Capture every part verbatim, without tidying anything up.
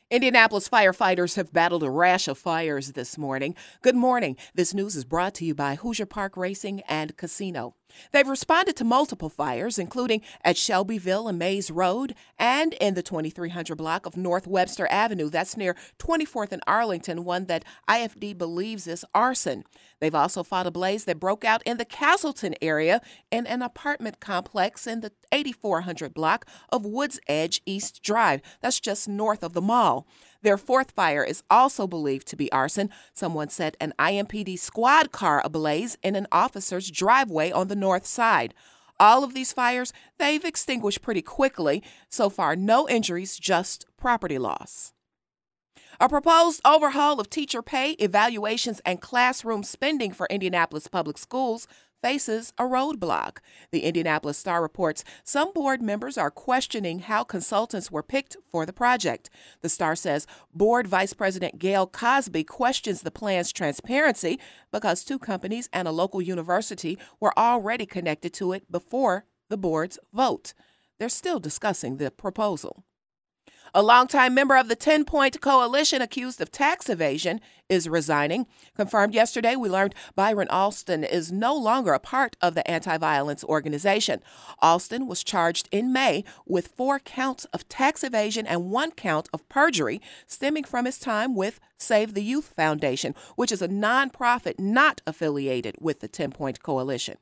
Indianapolis firefighters have battled a rash of fires this morning. Good morning. This news is brought to you by Hoosier Park Racing and Casino. They've responded to multiple fires, including at Shelbyville and Mays Road and in the twenty-three hundred block of North Webster Avenue. That's near twenty-fourth and Arlington, one that I F D believes is arson. They've also fought a blaze that broke out in the Castleton area in an apartment complex in the eighty-four hundred block of Woods Edge East Drive. That's just north of the mall. Their fourth fire is also believed to be arson. Someone set an I M P D squad car ablaze in an officer's driveway on the north side. All of these fires, they've extinguished pretty quickly. So far, no injuries, just property loss. A proposed overhaul of teacher pay, evaluations, and classroom spending for Indianapolis Public Schools faces a roadblock. The Indianapolis Star reports some board members are questioning how consultants were picked for the project. The Star says Board Vice President Gail Cosby questions the plan's transparency because two companies and a local university were already connected to it before the board's vote. They're still discussing the proposal. A longtime member of the ten-Point Coalition accused of tax evasion is resigning. Confirmed yesterday, we learned Byron Alston is no longer a part of the anti-violence organization. Alston was charged in May with four counts of tax evasion and one count of perjury stemming from his time with Save the Youth Foundation, which is a nonprofit not affiliated with the ten-Point Coalition.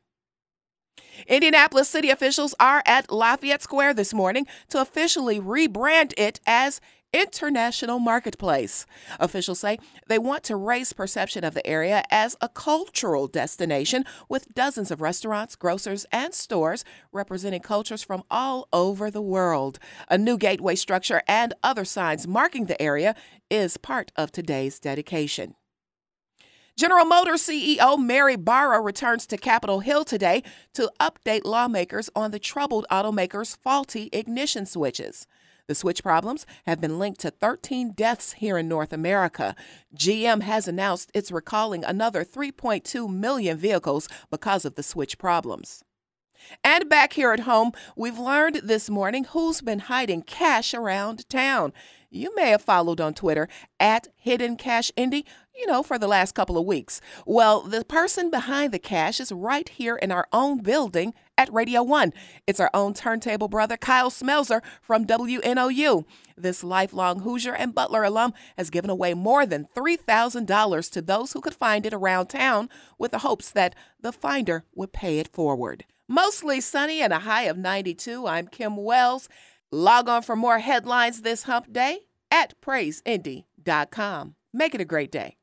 Indianapolis city officials are at Lafayette Square this morning to officially rebrand it as International Marketplace. Officials say they want to raise perception of the area as a cultural destination with dozens of restaurants, grocers, and stores representing cultures from all over the world. A new gateway structure and other signs marking the area is part of today's dedication. General Motors C E O Mary Barra returns to Capitol Hill today to update lawmakers on the troubled automaker's faulty ignition switches. The switch problems have been linked to thirteen deaths here in North America. G M has announced it's recalling another three point two million vehicles because of the switch problems. And back here at home, we've learned this morning who's been hiding cash around town. You may have followed on Twitter at Hidden Cash Indy, you know, for the last couple of weeks. Well, the person behind the cash is right here in our own building at Radio One. It's our own turntable brother, Kyle Smelzer from W N O U. This lifelong Hoosier and Butler alum has given away more than three thousand dollars to those who could find it around town with the hopes that the finder would pay it forward. Mostly sunny and a high of ninety-two. I'm Kim Wells. Log on for more headlines this hump day at praise indy dot com. Make it a great day.